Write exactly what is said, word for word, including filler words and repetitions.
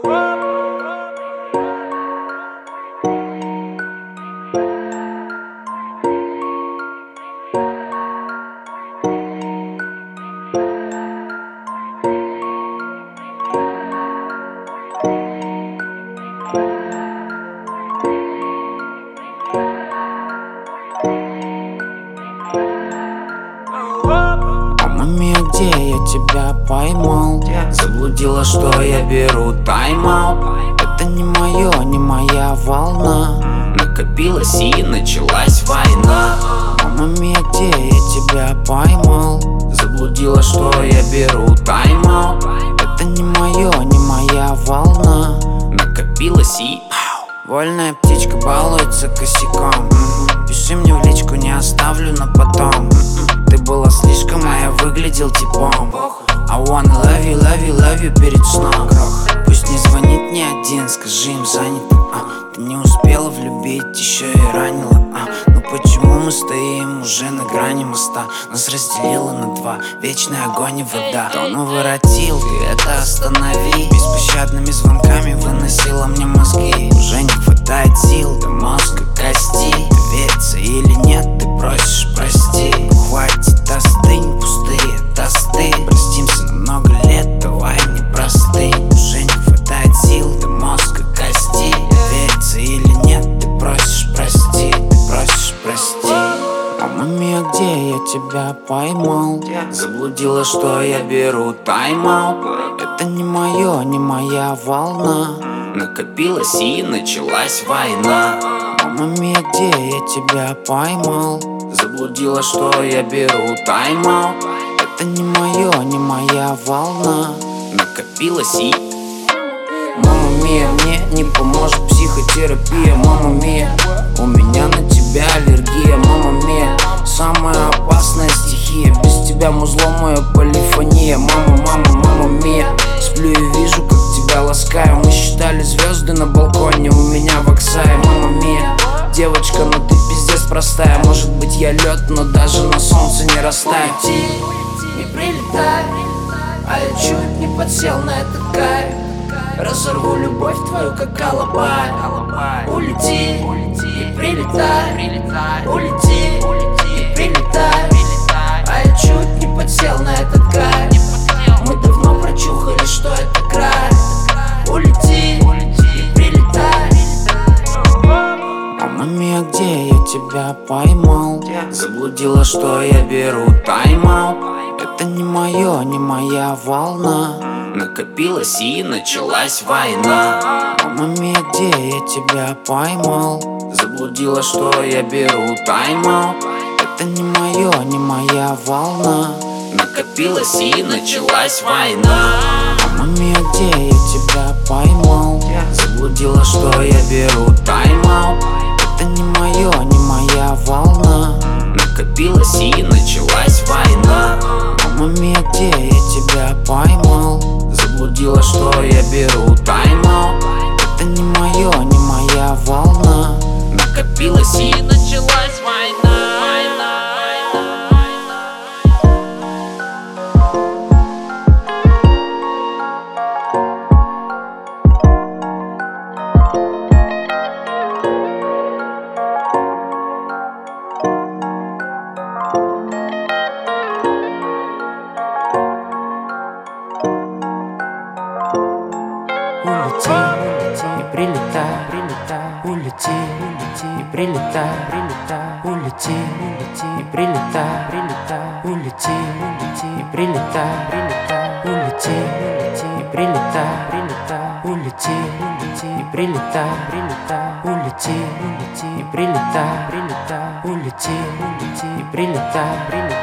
Мама мия, где я тебя поймал? Заблудила, что я беру тайм-аут. Это не мое, не моя волна. Накопилась и началась война. Мама мия, где я тебя поймал? Заблудила, что я беру тайм-аут. Это не мое, не моя волна. Накопилась и... Вольная птичка балуется косяком. Пиши мне в личку, не оставлю на потом. Ты была слишком, а я выглядел типом. I wanna love you, love you, love you перед сном. Пусть не звонит ни один, скажи им занято. а. Ты не успела влюбить, еще и ранила. а. Ну почему мы стоим уже на грани моста? Нас разделило на два, вечный огонь и вода. То наворотил, ты это останови. Беспощадными звонками выносила мне мозги. Уже не хватает сил до мозга кости. Ты верится или нет, ты просишь прости. Хватит, остынь, пустые тосты. Простимся на много лет, давай не простынь. Уже не хватает сил до мозга кости. Верится или нет, ты просишь прости. Ты просишь прости. Мама мия, где я тебя поймал? Заблудила, что я беру тайм-аут. Это не мое, не моя волна. Накопилась и началась война. Мама мия, где я тебя поймал? Заблудила, что я беру тайм-аут. Это не мое, не моя волна. Накопилась и... Мама мия, мне не поможет психотерапия. Мама мия, у меня на тебя аллергия. Мама мия, самая опасная стихия. Без тебя музло моя полифония. Мама, мама, мама мия, сплю и вижу, как тебя ласкаю. Мы считали звезды на балконе у меня в Оксае. Мама мия, девочка, но ты пиздец простая. Может быть я лед, но даже на солнце не растаю. Улети, не прилетай, а я чуть не подсел на этот кайф. Разорву любовь твою, как алабай. Улети, не прилетай, улети, не прилетай, а я чуть не подсел на этот кайф. Мы давно прочухали, что это край. Улети, не прилетай. Мама мия, где я тебя поймал? Заблудила, что я беру тайм-аут. Это не мое, не моя волна. Накопилась и началась война. Мама мия, где я тебя поймал? Заблудила, что я беру тайм-аут. Это не мое, не моя волна. Накопилась и началась война. Мама мия, где я тебя поймал? Заблудила, что я беру тайм-аут. Это не мое, не моя волна. Накопилась и началась война. Мама мия, где я тебя поймал? Заблудила, что я беру тайм-аут. Это не мое, не моя волна. Накопилась и началась война. Улети, не прилетай, улети, не прилетай, улети, не прилетай, улети, не прилетай, улети, не прилетай, улети, не прилетай, улети, не прилетай, улети, не прилетай.